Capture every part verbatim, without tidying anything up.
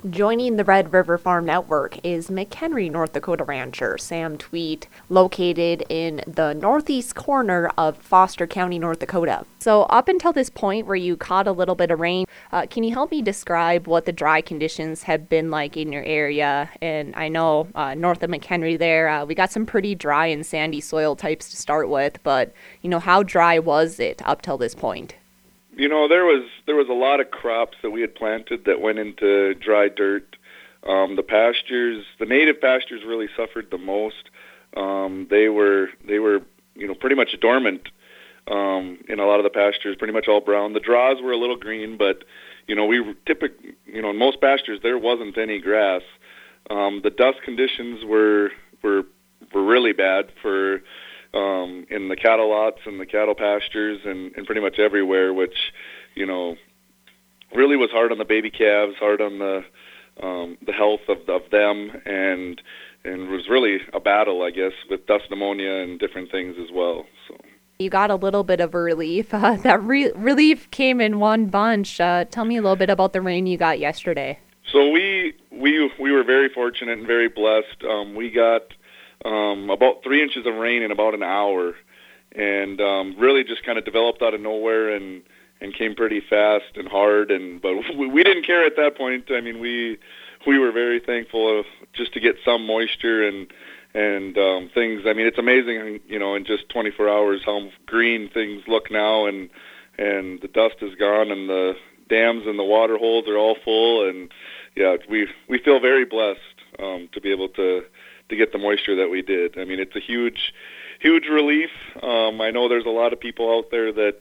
Joining the Red River Farm Network is McHenry, North Dakota rancher Sam Tweet, located in the northeast corner of Foster County, North Dakota. So up until this point where you caught a little bit of rain, uh, can you help me describe what the dry conditions have been like in your area? And I know uh, north of McHenry there, uh, we got some pretty dry and sandy soil types to start with, but you know, how dry was it up till this point? You know, there was there was a lot of crops that we had planted that went into dry dirt. Um, the pastures, the native pastures, really suffered the most. Um, they were they were you know pretty much dormant um, in a lot of the pastures, pretty much all brown. The draws were a little green, but you know we typically you know in most pastures there wasn't any grass. Um, the dust conditions were were were really bad for. Um, in the cattle lots and the cattle pastures and, and pretty much everywhere, which, you know, really was hard on the baby calves, hard on the um, the health of, of them, and and was really a battle, I guess, with dust pneumonia and different things as well. So you got a little bit of a relief. Uh, that re- relief came in one bunch. Uh, tell me a little bit about the rain you got yesterday. So we we we were very fortunate and very blessed. Um, we got Um, about three inches of rain in about an hour, and um, really just kind of developed out of nowhere and, and came pretty fast and hard. And but we, we didn't care at that point. I mean, we we were very thankful just to get some moisture and and um, things. I mean, it's amazing, you know, in just twenty-four hours how green things look now, and and the dust is gone, and the dams and the water holes are all full, and yeah, we we feel very blessed um, to be able to. to get the moisture that we did. I mean, it's a huge, huge relief. Um, I know there's a lot of people out there that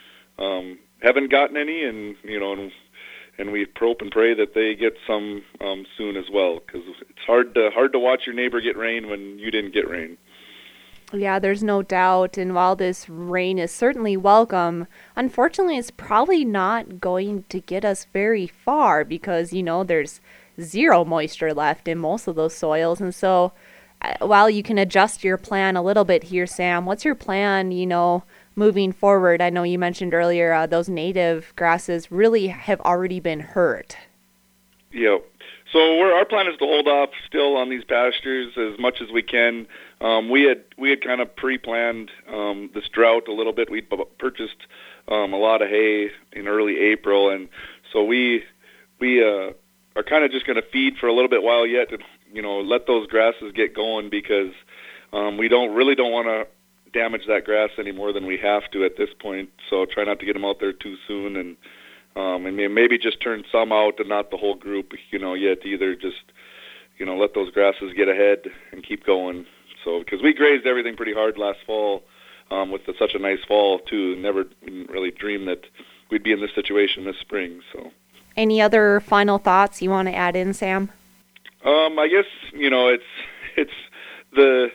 um, haven't gotten any, and you know, and, and we hope and pray that they get some um, soon as well, because it's hard to hard to watch your neighbor get rain when you didn't get rain. Yeah, there's no doubt. And while this rain is certainly welcome, unfortunately, it's probably not going to get us very far because, you know, there's zero moisture left in most of those soils. And so uh, while you can adjust your plan a little bit here, Sam, what's your plan, you know, moving forward? I know you mentioned earlier uh, those native grasses really have already been hurt. Yeah. So we're, our plan is to hold off still on these pastures as much as we can. Um, we had we had kind of pre-planned um, this drought a little bit. We purchased um, a lot of hay in early April, and so we we uh, are kind of just going to feed for a little bit while yet to, you know, let those grasses get going, because um, we don't really don't want to damage that grass any more than we have to at this point. So try not to get them out there too soon, and um, and maybe just turn some out and not the whole group, you know, yet either. Just, you know, let those grasses get ahead and keep going. So because we grazed everything pretty hard last fall um, with the, such a nice fall too. Never didn't really dream that we'd be in this situation this spring. So. Any other final thoughts you want to add in, Sam? Um, I guess, you know, it's it's the,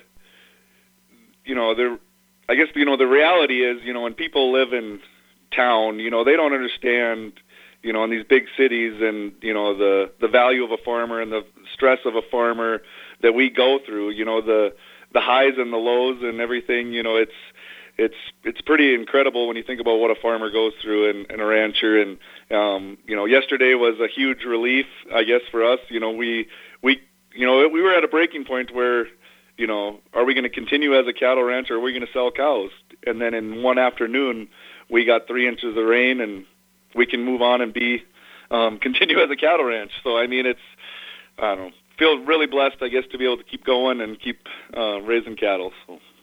you know, the, I guess, you know, the reality is, you know, when people live in town, you know, they don't understand, you know, in these big cities and, you know, the, the value of a farmer and the stress of a farmer that we go through, you know, the, the highs and the lows and everything, you know, it's, it's, it's pretty incredible when you think about what a farmer goes through and, and a rancher. And, um, you know, yesterday was a huge relief, I guess, for us. You know, we, we, you know, we were at a breaking point where, you know, are we going to continue as a cattle rancher, or are we going to sell cows? And then in one afternoon, we got three inches of rain, and we can move on and be, um, continue as a cattle ranch. So, I mean, it's, I don't know, feel really blessed, I guess, to be able to keep going and keep uh, raising cattle. So.